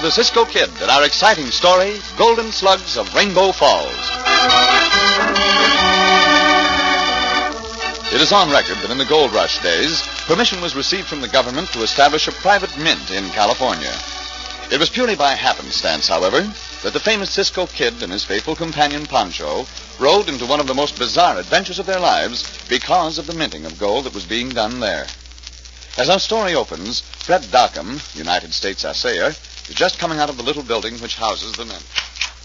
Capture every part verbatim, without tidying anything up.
the Cisco Kid in our exciting story, Golden Slugs of Rainbow Falls. It is on record that in the gold rush days, permission was received from the government to establish a private mint in California. It was purely by happenstance, however, that the famous Cisco Kid and his faithful companion Pancho rode into one of the most bizarre adventures of their lives because of the minting of gold that was being done there. As our story opens, Fred Dockham, United States assayer, is just coming out of the little building which houses the mint.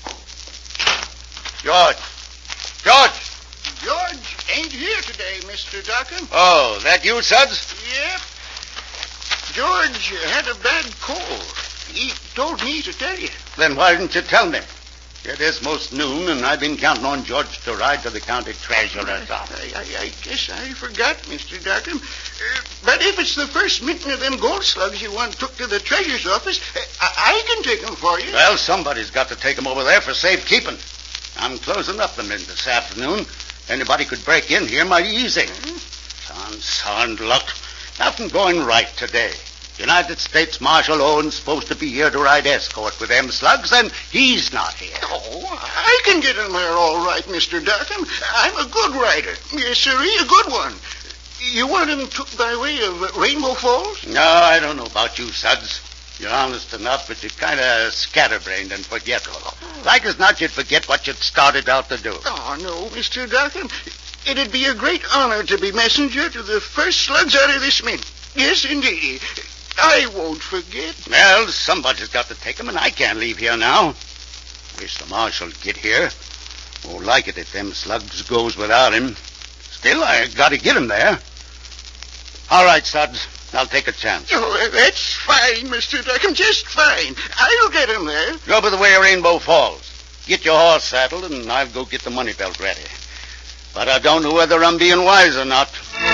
George! George! George ain't here today, Mister Dockham. Oh, that you, Suds? Yep. George had a bad cold. He told me to tell you. Then why didn't you tell me? It is most noon, and I've been counting on George to ride to the county treasurer's office. I, I, I guess I forgot, Mister Dockham. Uh, but if it's the first minting of them gold slugs you want took to the treasurer's office, uh, I, I can take them for you. Well, somebody's got to take them over there for safekeeping. I'm closing up the mint this afternoon. Anybody could break in here mighty easy. Mm-hmm. Sound, sound luck. Nothing going right today. United States Marshal Owen's supposed to be here to ride escort with them slugs, and he's not here. Oh, I can get in there all right, Mister Dockham. I'm a good rider. Yes, sir, a good one. You want him took by way of Rainbow Falls? No, I don't know about you, Suds. You're honest enough, but you're kind of scatterbrained and forgetful. Like as not, you'd forget what you'd started out to do. Oh, no, Mister Dockham. It'd be a great honor to be messenger to the first slugs out of this mint. Yes, indeed. I won't forget. Well, somebody's got to take him, and I can't leave here now. Wish the marshal'd get here. Won't like it if them slugs goes without him. Still, I got to get him there. All right, Suds. I'll take a chance. Oh, that's fine, Mister Dockham. Just fine. I'll get him there. Go by the way of Rainbow Falls. Get your horse saddled, and I'll go get the money belt ready. But I don't know whether I'm being wise or not.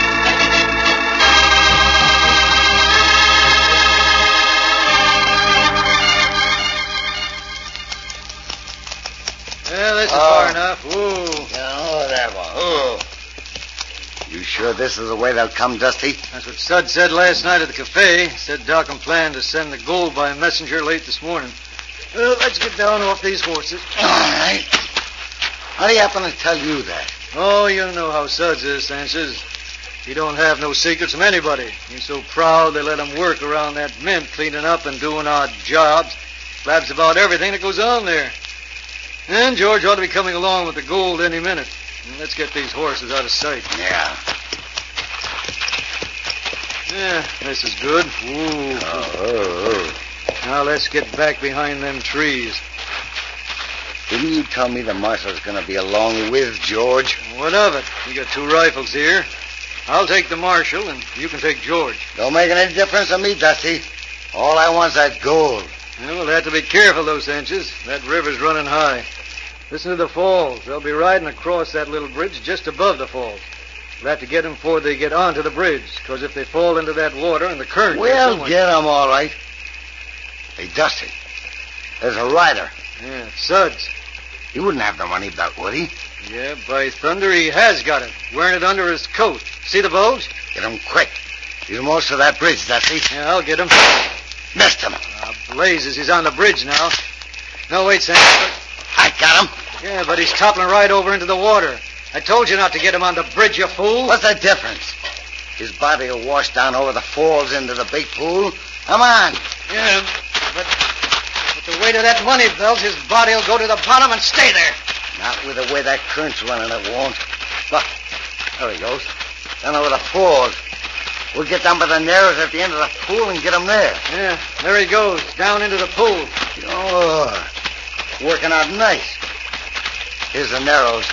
Yeah, this is oh. far enough. Ooh. Yeah, whatever. Oh. You sure this is the way they'll come, Dusty? That's what Sud said last night at the cafe. Said Dockham planned to send the gold by messenger late this morning. Well, let's get down off these horses. All right. How do you happen to tell you that? Oh, you know how Suds is, Sanchez. He don't have no secrets from anybody. He's so proud they let him work around that mint, cleaning up and doing odd jobs. Blabs about everything that goes on there. And George ought to be coming along with the gold any minute. Let's get these horses out of sight. Yeah. Yeah, this is good. Ooh. Oh, oh, oh. Now let's get back behind them trees. Didn't you tell me the marshal's going to be along with George? What of it? You got two rifles here. I'll take the marshal, and you can take George. Don't make any difference to me, Dusty. All I want's that gold. Yeah, we'll have to be careful, though, Sanchez. That river's running high. Listen to the falls. They'll be riding across that little bridge just above the falls. We'll have to get them before they get onto the bridge, because if they fall into that water and the current... We'll get them, all right. Hey, Dusty, there's a rider. Yeah, it's Suds. He wouldn't have the money belt, would he? Yeah, by thunder, he has got it. Wearing it under his coat. See the bulge? Get him quick. He's almost to that bridge, Dusty. Yeah, I'll get him. Missed him. Uh, blazes, he's on the bridge now. No, wait, Sam. I got him. Yeah, but he's toppling right over into the water. I told you not to get him on the bridge, you fool. What's the difference? His body will wash down over the falls into the big pool. Come on. Yeah, but with the weight of that money belt, his body will go to the bottom and stay there. Not with the way that current's running, it won't. Look, there he goes. Down over the falls. We'll get down by the narrows at the end of the pool and get him there. Yeah, there he goes, down into the pool. Oh, working out nice. Here's the narrows.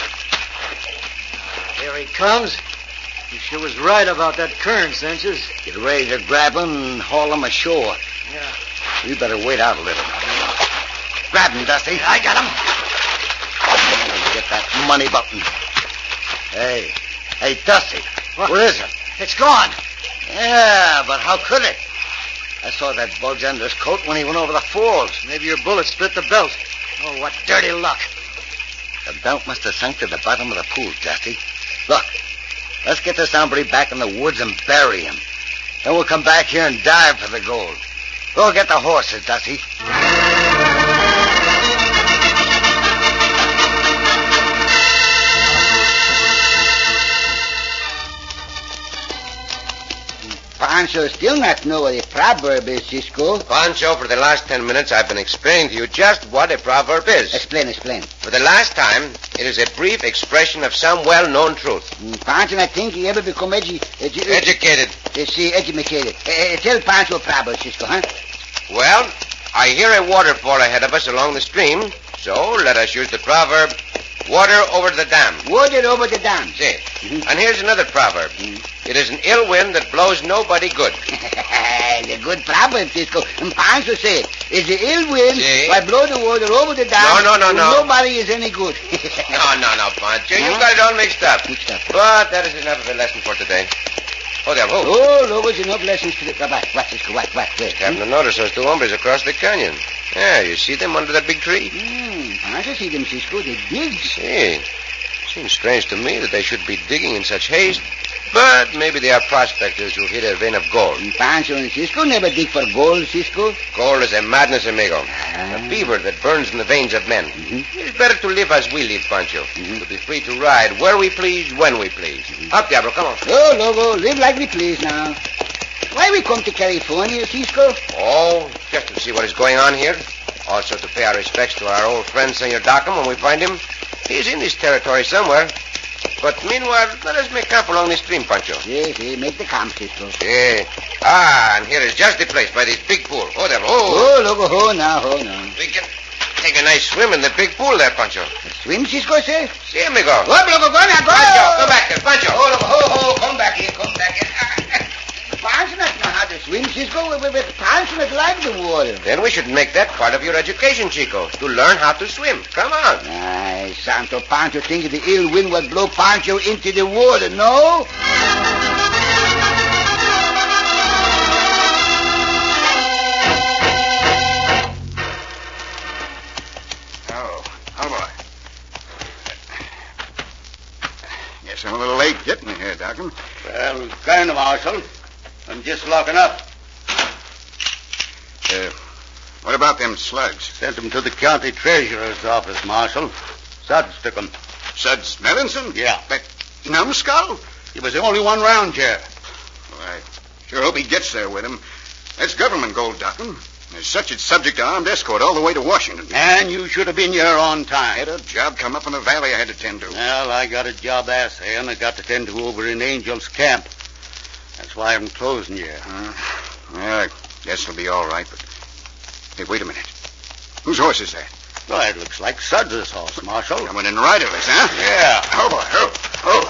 Here he comes. You sure was right about that current, Sanchez. Get ready to grab him and haul him ashore. Yeah. You better wait out a little. Grab him, Dusty. I got him. Get that money button. Hey, hey, Dusty. What? Where is it? It's gone. Yeah, but how could it? I saw that bulge under his coat when he went over the falls. Maybe your bullet split the belt. Oh, what dirty luck. The belt must have sunk to the bottom of the pool, Dusty. Look, let's get this hombre back in the woods and bury him. Then we'll come back here and dive for the gold. Go get the horses, Dusty. Pancho still not know what a proverb is, Cisco. Pancho, for the last ten minutes, I've been explaining to you just what a proverb is. Explain, explain. For the last time, it is a brief expression of some well-known truth. Mm, Pancho not think he ever become edu... edu Educated. Uh, see, educated. Uh, tell Pancho a proverb, Cisco, huh? Well, I hear a waterfall ahead of us along the stream, so let us use the proverb, water over the dam. Water over the dam. See. Mm-hmm. And here's another proverb. Mm-hmm. It is an ill wind that blows nobody good. The good proverb, Cisco. And Pancho say, it's the ill wind See? that blow the water over the dam. No, no, no, no. Nobody is any good. No, no, no, Pancho. You Huh? got it all mixed up. Mixed up. But that is enough of a lesson for today. Oh, there, who? Oh, Logos, enough lessons to the... What, what, Cisco, what, what, where? Happened to notice those two hombres across the canyon. Yeah, you see them under that big tree? Hmm, Pancho see them, Cisco. They dig. See. Seems strange to me that they should be digging in such haste. But maybe they are prospectors who hit a vein of gold. And Pancho and Cisco never dig for gold, Cisco. Gold is a madness, amigo. Ah. A fever that burns in the veins of men. Mm-hmm. It's better to live as we live, Pancho. Mhm. To be free to ride where we please, when we please. Up, Diablo, come on. Oh, Logo, live like we please now. Why we come to California, Cisco? Oh, just to see what is going on here. Also to pay our respects to our old friend, Senor Dockham, when we find him. He's in this territory somewhere. But meanwhile, let us make camp along the stream, Pancho. Yes, yes, make the camp, Cisco. Yeah. Ah, and here is just the place by this big pool. Oh, there. Oh, Oh. Logo, ho now, ho now. We can take a nice swim in the big pool there, Pancho. Swim, Cisco, say? See, amigo. Go, Logo, go now, go! Pancho, go back there, Pancho. Oh, Logo, ho, ho, come back here, come back here. Pancho not know how to swim, Cisco. But Pancho not like the water. Then we should make that part of your education, Chico, to learn how to swim. Come on. Ay, Santo Pancho think the ill wind will blow Pancho into the water, no? Oh, oh boy. Guess I'm a little late getting here, Dockham. Well, kind of, Marshal. I'm just locking up. Uh, what about them slugs? Sent them to the county treasurer's office, Marshal. Suds took them. Suds Melanson? Yeah. That numbskull? He was the only one round here. Well, I sure hope he gets there with him. That's government gold, Dockham. As such, it's subject to armed escort all the way to Washington. And you should have been here on I time. had a job come up in the valley I had to tend to. Well, I got a job ass here, and I got to tend to over in Angel's camp. That's why I'm closing here. Uh, well, I guess it'll be all right, but... Hey, wait a minute. Whose horse is that? Well, it looks like Suds' horse, Marshal. Coming in riderless, huh? Yeah. Oh, boy. Oh,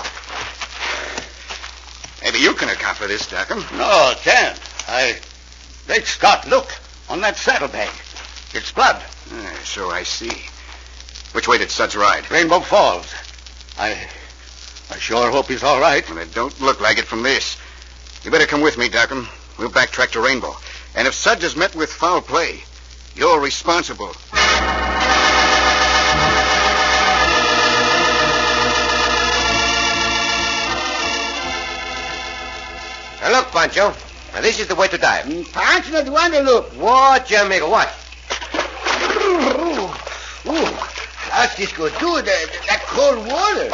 oh. Maybe you can account for this, Dockham. No, I can't. I... Great Scott, look. On that saddlebag. It's blood. Ah, so I see. Which way did Suds ride? Rainbow Falls. I... I sure hope he's all right. Well, it don't look like it from this. You better come with me, Dockham. We'll backtrack to Rainbow. And if Suds has met with foul play, you're responsible. Now look, Pancho. Now this is the way to dive. Mm, Pancho not want to look. Watch, amigo, watch. Ooh, ooh. That's Cisco, too. The, the, that cold water.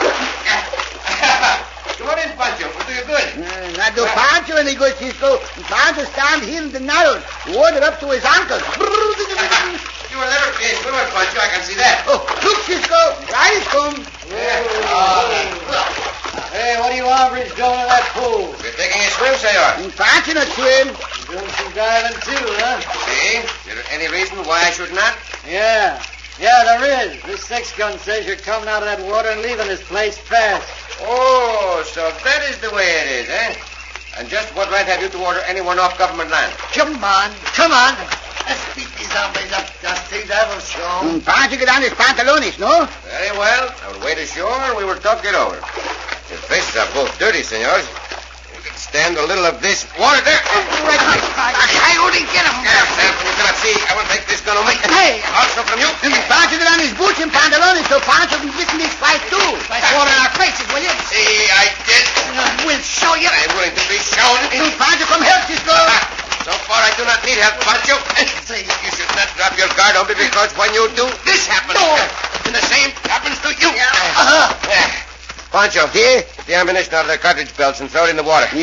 What is, Pancho? We'll do you good. Uh, not do Pancho any good, Cisco. Pancho stand here in the narrows, water up to his ankles. You will never be a swimmer, Pancho. I can see that. Oh, look, Cisco. Riders come. Hey, what are you hombres doing in that pool? We're taking a swim, senor. And Pancho not swim. Doing some diving too, huh? See? Is there any reason why I should not? Yeah. Yeah, there is. This six-gun says you're coming out of that water and leaving this place fast. Oh, so that is the way it is, eh? And just what right have you to order anyone off government land? Come on, come on. Let's beat these hombres up, Dusty. That'll show. And Pancho get on his pantalones, no? Very well. I will wade ashore and we will talk it over. Your faces are both dirty, senors. You can stand a little of this water there. Right, right, right. I only get him. Yes, sir. You cannot see. I will take this gun away. Hey. Also from you. And Pancho get on his boots and pantalones so Pancho can get in this fight, too. Like water in our faces, will you? See, I did. We'll show you. I'm willing to be shown. And Pancho, come help, Cisco. So far, I do not need help, Pancho. You should not drop your guard on me because when you do, this happens. And the same happens to you. Uh-huh. Pancho, here, the ammunition out of their cartridge belts and throw it in the water. Yeah?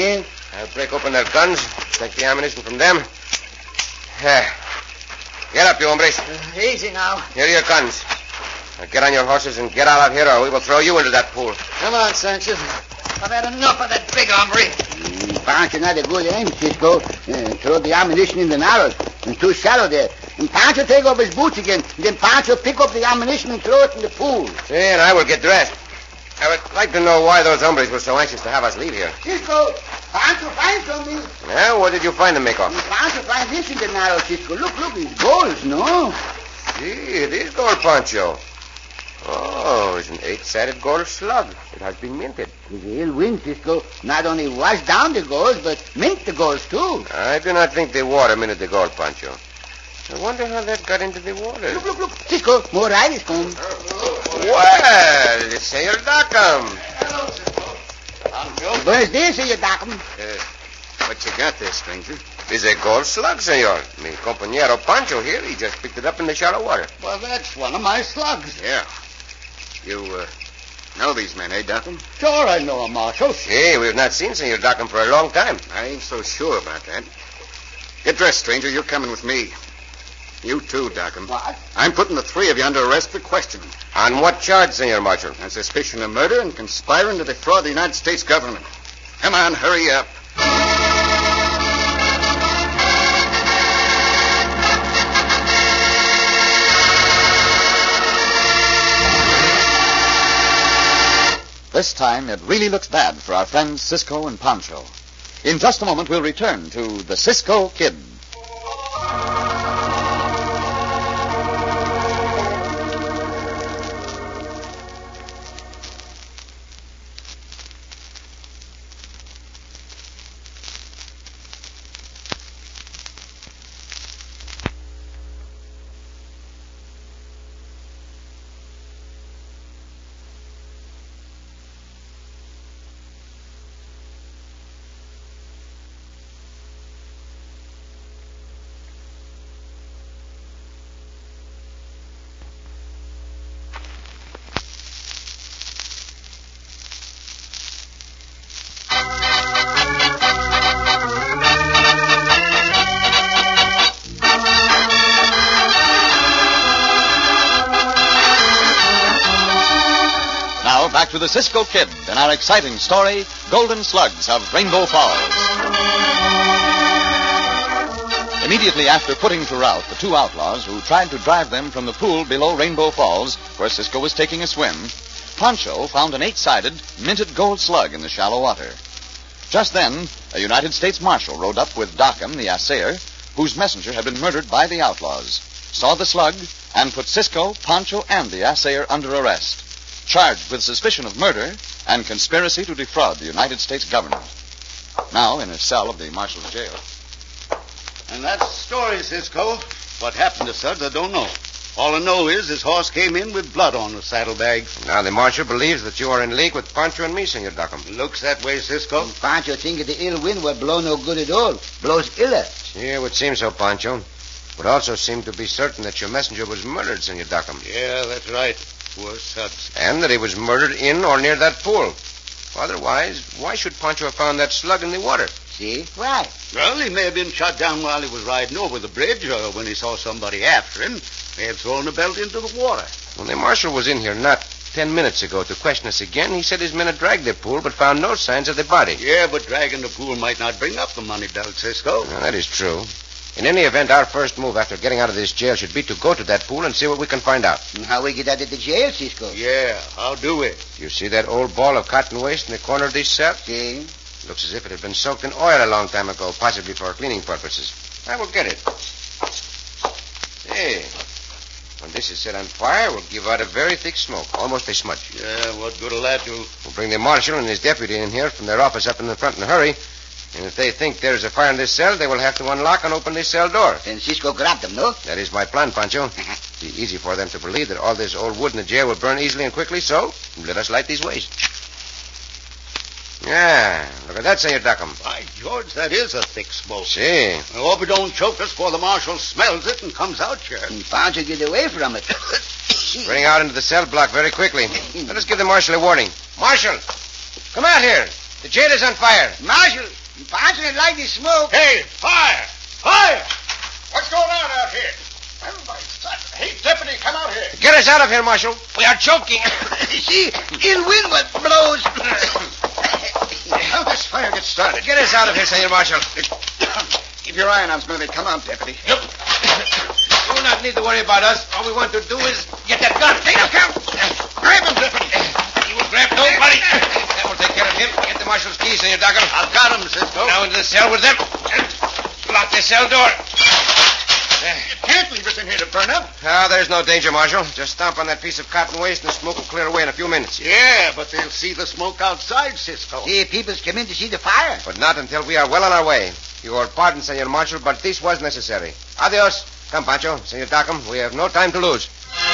I'll break open their guns, take the ammunition from them. Yeah. Get up, you hombres. Uh, easy now. Here are your guns. Now get on your horses and get out of here, or we will throw you into that pool. Come on, Sanchez. I've had enough of that big hombre. Mm, Pancho not a good aim, Cisco. Uh, throw the ammunition in the narrows. It's too shallow there. And Pancho take off his boots again. And then Pancho pick up the ammunition and throw it in the pool. See, and I will get dressed. I would like to know why those hombres were so anxious to have us leave here. Cisco, Pancho find something. Well, what did you find to make off? Pancho find this in the narrows, Cisco. Look, look, it's gold, no? Gee, it is gold, Pancho. Oh, it's an eight-sided gold slug. It has been minted. The ill wind, Cisco, not only wash down the gold, but mint the gold, too. I do not think the water minted the gold, Pancho. I wonder how that got into the water. Look, look, look. Cisco, more riders come. Well, it's Senor Dockham. Hello, Cisco. Pancho. Buenos dias, Senor Dockham. Uh, what you got there, stranger? It's a gold slug, senor. Mi compañero Pancho here, he just picked it up in the shallow water. Well, that's one of my slugs. Yeah. You, uh, know these men, eh, Dockham? Sure, I know him, Marshal. Hey, we have not seen Senor Dockham for a long time. I ain't so sure about that. Get dressed, stranger. You're coming with me. You too, Dockham. What? I'm putting the three of you under arrest for questioning. On what charge, Senor Marshal? On suspicion of murder and conspiring to defraud the United States government. Come on, hurry up. This time, it really looks bad for our friends Cisco and Pancho. In just a moment, we'll return to the Cisco Kid. Back to the Cisco Kid and our exciting story, Golden Slugs of Rainbow Falls. Immediately after putting to rout the two outlaws who tried to drive them from the pool below Rainbow Falls, where Cisco was taking a swim, Pancho found an eight-sided, minted gold slug in the shallow water. Just then, a United States Marshal rode up with Dockham, the assayer, whose messenger had been murdered by the outlaws, saw the slug, and put Cisco, Pancho, and the assayer under arrest, charged with suspicion of murder and conspiracy to defraud the United States government. Now in a cell of the Marshal's jail. And that's the story, Cisco. What happened to Suds, I don't know. All I know is his horse came in with blood on the saddlebag. Now the Marshal believes that you are in league with Pancho and me, Senor Dockham. Looks that way, Cisco. And Pancho think the ill wind will blow no good at all. Blows iller. Yeah, it would seem so, Pancho. Would also seem to be certain that your messenger was murdered, Senor Dockham. Yeah, that's right. Poor Suds. And that he was murdered in or near that pool. Otherwise, why should Pancho have found that slug in the water? See? Why? Well, he may have been shot down while he was riding over the bridge, or when he saw somebody after him. May have thrown the belt into the water. When the Marshal was in here not ten minutes ago to question us again, he said his men had dragged the pool but found no signs of the body. Yeah, but dragging the pool might not bring up the money belt, Cisco. Well, that is true. In any event, our first move after getting out of this jail should be to go to that pool and see what we can find out. And how we get out of the jail, Cisco? Yeah, how do we? You see that old ball of cotton waste in the corner of this cell? See? Looks as if it had been soaked in oil a long time ago, possibly for cleaning purposes. I will get it. Hey, when this is set on fire, we'll give out a very thick smoke, almost a smudge. Yeah, what good will that do? We'll bring the Marshal and his deputy in here from their office up in the front in a hurry. And if they think there's a fire in this cell, they will have to unlock and open this cell door. Then Cisco grab them, no? That is my plan, Pancho. It'll be easy for them to believe that all this old wood in the jail will burn easily and quickly, so let us light these ways. Yeah, look at that, Senor Dockham. By George, that is a thick smoke. See. I hope it don't choke us before the Marshal smells it and comes out here. And Pancho get away from it. Bring out into the cell block very quickly. Let us give the Marshal a warning. Marshal, come out here. The jail is on fire. Marshal! Pancho didn't like the smoke. Hey, fire! Fire! What's going on out here? Everybody, stop. Hey, deputy, come out here. Get us out of here, Marshal. We are choking. See, ill wind what blows. How this fire get started? Get us out of here, Senor Marshal. Keep your eye on us, Billy. Come on, deputy. Yep. You do not need to worry about us. All we want to do is get that gun. Take it, come. Grab him, deputy. He will grab nobody. That will take care of him. Get the marshal's keys, Senor Dockham. I've got him, Cisco. Now into the cell with them. Lock the cell door. You can't leave us in here to burn up. Ah, there's no danger, Marshal. Just stomp on that piece of cotton waste and the smoke will clear away in a few minutes. Yeah, but they'll see the smoke outside, Cisco. The people's come in to see the fire. But not until we are well on our way. Your pardon, Senor Marshal, but this was necessary. Adios. Come, Pancho. Senor Dockham, we have no time to lose.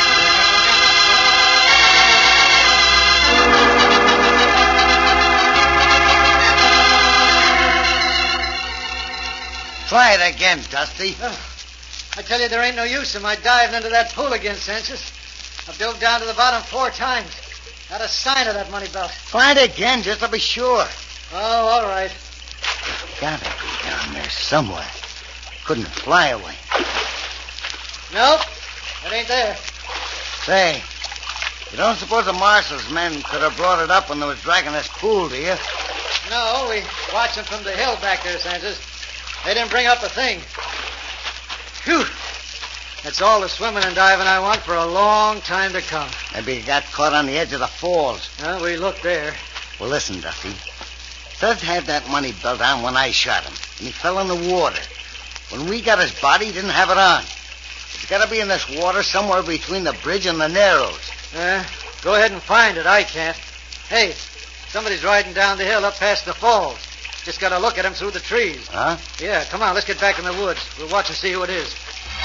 Try it again, Dusty. Oh, I tell you, there ain't no use in my diving into that pool again, Sanchez. I've dove down to the bottom four times. Not a sign of that money belt. Try it again, just to be sure. Oh, all right. Gotta be down there somewhere. Couldn't fly away. Nope, it ain't there. Say, you don't suppose the marshal's men could have brought it up when they was dragging this pool, do you? No, we watched them from the hill back there, Sanchez. They didn't bring up a thing. Phew. That's all the swimming and diving I want for a long time to come. Maybe he got caught on the edge of the falls. Well, we looked there. Well, listen, Dusty. Thud had that money belt on when I shot him, and he fell in the water. When we got his body, he didn't have it on. It's got to be in this water somewhere between the bridge and the Narrows. Uh, go ahead and find it. I can't. Hey, somebody's riding down the hill up past the falls. Just got to look at him through the trees. Huh? Yeah, come on, let's get back in the woods. We'll watch and see who it is.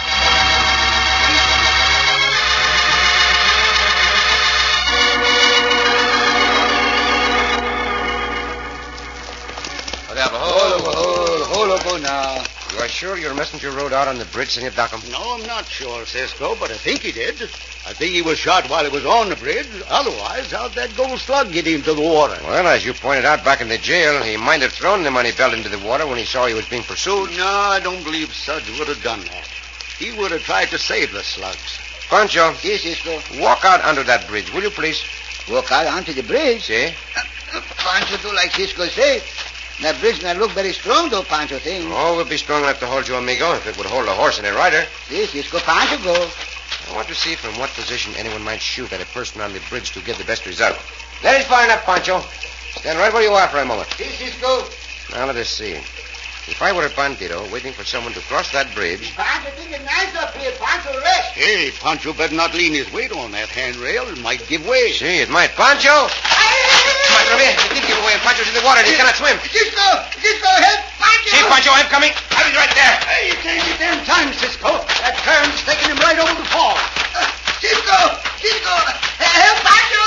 Hold up, hold, hold up now. You are sure your messenger rode out on the bridge, Senor Dockham? No, I'm not sure, Cisco, but I think he did. I think he was shot while he was on the bridge. Otherwise, how'd that gold slug get into the water? Well, as you pointed out back in the jail, he might have thrown the money belt into the water when he saw he was being pursued. No, I don't believe Suds would have done that. He would have tried to save the slugs. Pancho, Yes, Cisco. walk out under that bridge, will you please? Walk out onto the bridge. See? Pancho do like Cisco say. That bridge not look very strong, though, Pancho thinks. Oh, we'll be strong enough to hold you, amigo, if it would hold a horse and a rider. Yes, Cisco, Pancho go. I want to see from what position anyone might shoot at a person on the bridge to get the best result. That is far enough, Pancho. Stand right where you are for a moment. Yes, Cisco. Now let us see. If I were a bandito waiting for someone to cross that bridge... Pancho think it's nice up here. Pancho rest. Hey, Pancho better not lean his weight on that handrail. It might give way. See, it might. Pancho! Come on, Remy. It did give away, and Pancho's in the water, and he cannot swim. Cisco, Cisco, help Pancho. See, Pancho, I'm coming. I'll be right there. Hey, you can't get there in time, Cisco. That current's taking him right over the fall. Uh, Cisco, Cisco, help Pancho.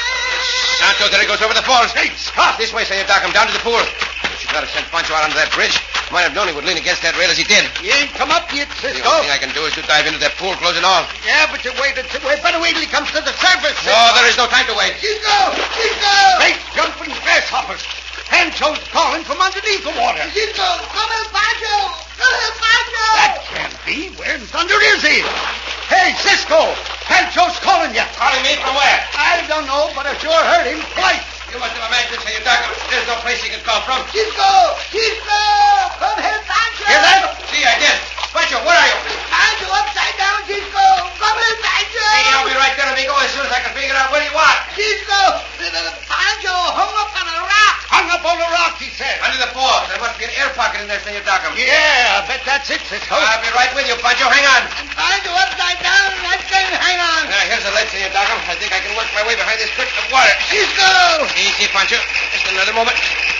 Santo, there he goes over the falls. Hey, Scott. This way, Senor Dockham, down to the pool. You should not have sent Pancho out onto that bridge. Might have known he would lean against that rail as he did. You ain't come up yet, The Cisco. only thing I can do is to dive into that pool, clothes and all. Yeah, but you waited. We better wait till he comes to the surface. No, there is no time to wait. Cisco, Cisco. Great jumping grasshoppers. Pancho's calling from underneath the water. Cisco, come help Pancho. Come help Pancho. That can't be. Where in thunder is he? Hey, Cisco! Pancho's calling you. Calling me from where? I don't know, but I sure heard him twice. You must have imagined, Senor Dockham. There's no place he can call from. Cisco, Cisco, come help Pancho. Hear that? See, I did. Pancho, where are you? Pancho upside down, Cisco. Come help Pancho. See, I'll be right there, amigo, as soon as I can figure out where you are. Cisco, Pancho hung up on a rock. Hung up on the rock, he said. Under the falls. There must be an air pocket in there, Senor Dockham. Yeah, I bet that's it, Cisco. I'll be right with you, Pancho. Hang on. Pancho upside down. I can't hang on. Now, here's the ledge, Senor Dockham. I think I can work my way behind this curtain of water. Cisco. Easy, Pancho. Just another moment.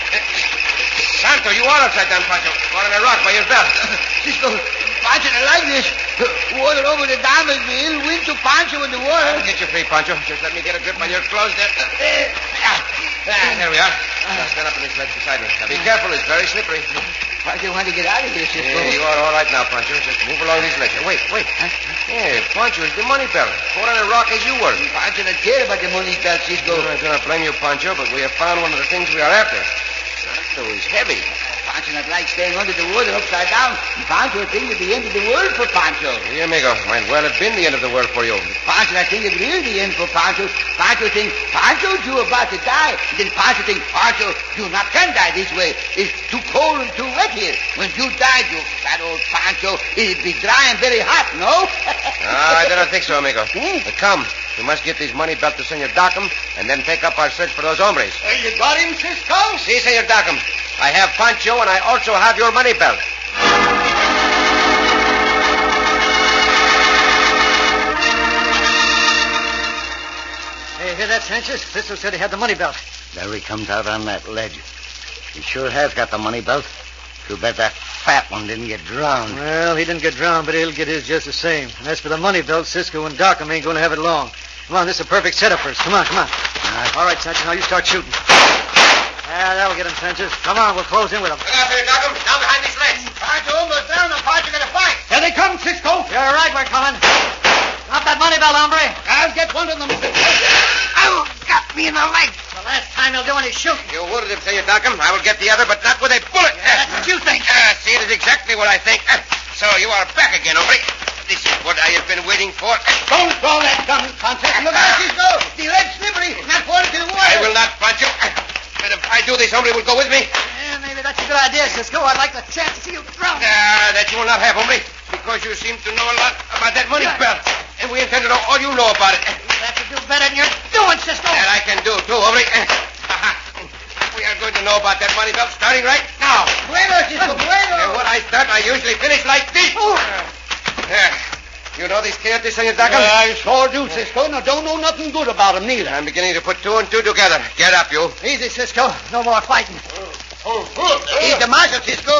Santo, you are upside down, Pancho. Caught on a rock by your belt. Cisco, Pancho don't like this. Water over the dam is the ill wind to Pancho in the water. I'll get you free, Pancho. Just let me get a grip on your clothes there. Ah, ah, there we are. Now stand up on this ledge beside me. Now be careful, it's very slippery. Pancho want to get out of here, Cisco. Yeah, you are all right now, Pancho. Just move along this ledge. Wait, wait. Huh? Hey, Pancho, it's the money belt. Caught on a rock as you were. Pancho don't care about the money belt, Cisco. I'm not going to blame you, Pancho, but we have found one of the things we are after. Santo is heavy. Pancho not like staying under the wood and upside down. Pancho think it's the end of the world for Pancho. Sí, amigo. Might well have been the end of the world for you. Pancho I think it's really the end for Pancho. Pancho think Pancho you about to die. Then Pancho think Pancho you not can die this way. It's too cold and too wet here. When you die, you fat old Pancho, it'd be dry and very hot, no? Ah, I don't think so, amigo. Hmm? But come, we must get these money belt to Senor Dockham and then take up our search for those hombres. Well, you got him, Cisco? See, Senor Dockham, I have Pancho and I also have your money belt. Hey, hear that, Sanchez? Cisco said he had the money belt. There he comes out on that ledge. He sure has got the money belt. Too bad that fat one didn't get drowned. Well, he didn't get drowned, but he'll get his just the same. And as for the money belt, Cisco and Dockham ain't going to have it long. Come on, this is a perfect setup for us. Come on, come on. All right, Sanchez, now you start shooting. Yeah, that'll get him, Sanchez. Come on, we'll close in with him. Look out, Senor Dockham. Down behind this ledge. Pancho almost down. The Pancho gonna fight. Here they come, Cisco. You're right, we're coming. Drop that money belt, hombre. I'll get one of them. Oh, got me in the leg. The last time he'll do any shooting. You wounded him, Senor Dockham. I will get the other, but not with a bullet. That's what you think. Ah, see, it is exactly what I think. Ah, so you are back again, hombre. This is what I have been waiting for. Don't throw that gun, Pancho. Look out, Cisco. The leg's slippery. Not falling to the water. I will not, Pancho. And if I do, this hombre will go with me. Yeah, maybe that's a good idea, Cisco. I'd like the chance to see you drown. Ah, that you will not have, hombre, because you seem to know a lot about that money belt. And we intend to know all you know about it. You'll have to do better than you're doing, Cisco. That I can do, too, hombre. Aha. We are going to know about that money belt starting right now. Bueno, Cisco, bueno. And when I start, I usually finish like this. Yeah. You know these coyotes, Senor Dockham? I sure do, Cisco. Now, don't know nothing good about him neither. I'm beginning to put two and two together. Get up, you. Easy, Cisco. No more fighting. He's the marshal, Cisco.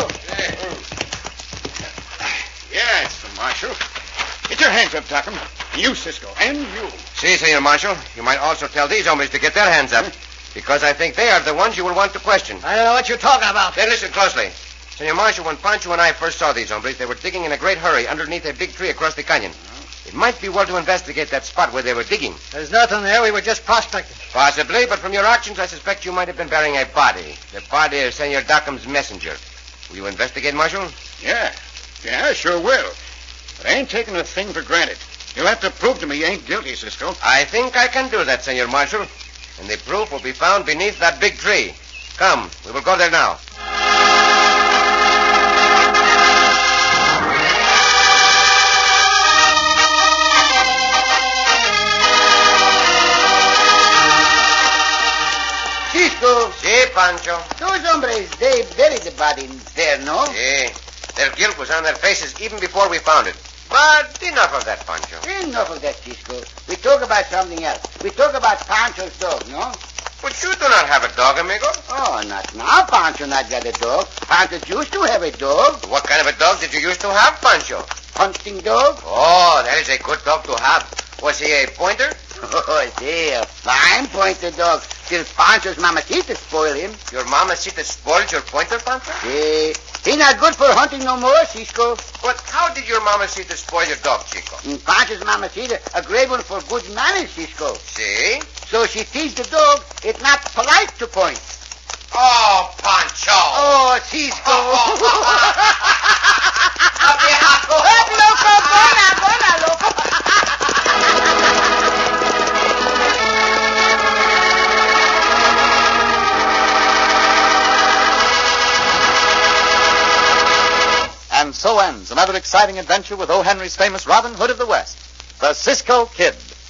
Yeah, it's the marshal. Get your hands up, Dockham. You, Cisco, and you. See, Senor Marshal, you might also tell these hombres to get their hands up, because I think they are the ones you will want to question. I don't know what you're talking about. Then listen closely. Senor Marshal, when Pancho and I first saw these hombres, they were digging in a great hurry underneath a big tree across the canyon. It might be well to investigate that spot where they were digging. There's nothing there. We were just prospecting. Possibly, but from your actions, I suspect you might have been bearing a body. The body of Senor Dockham's messenger. Will you investigate, Marshal? Yeah. Yeah, I sure will. But I ain't taking a thing for granted. You'll have to prove to me you ain't guilty, Cisco. I think I can do that, Senor Marshal. And the proof will be found beneath that big tree. Come, we will go there now. Cisco, Si, Pancho. those hombres, they buried the body there, no? Si. Their guilt was on their faces even before we found it. But enough of that, Pancho. Enough of that, Cisco. We talk about something else. We talk about Pancho's dog, no? But you do not have a dog, amigo. Oh, not now. Pancho not got a dog. Pancho used to have a dog. What kind of a dog did you used to have, Pancho? Hunting dog. Oh, that is a good dog to have. Was he a pointer? Oh, see, a fine pointer dog. Till Pancho's mamacita spoiled him. Your mamacita spoiled your pointer, Pancho? See, he not good for hunting no more, Cisco. But how did your mamacita spoil your dog, Chico? And Pancho's mamacita, a great one for good manners, Cisco. See? So she teach the dog it's not polite to point. Oh, Pancho. Oh, Cisco. Viejo. Loco, bona, bona, loco. And so ends another exciting adventure with O. Henry's famous Robin Hood of the West, the Cisco Kid.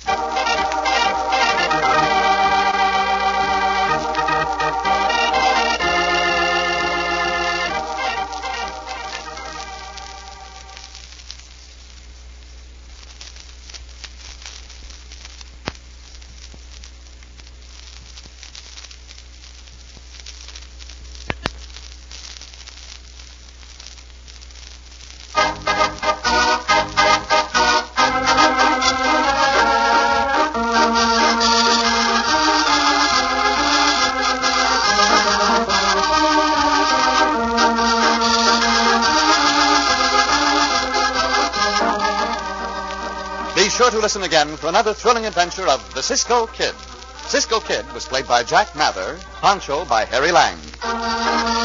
Be sure to listen again for another thrilling adventure of the Cisco Kid. Cisco Kid was played by Jack Mather, Pancho by Harry Lang.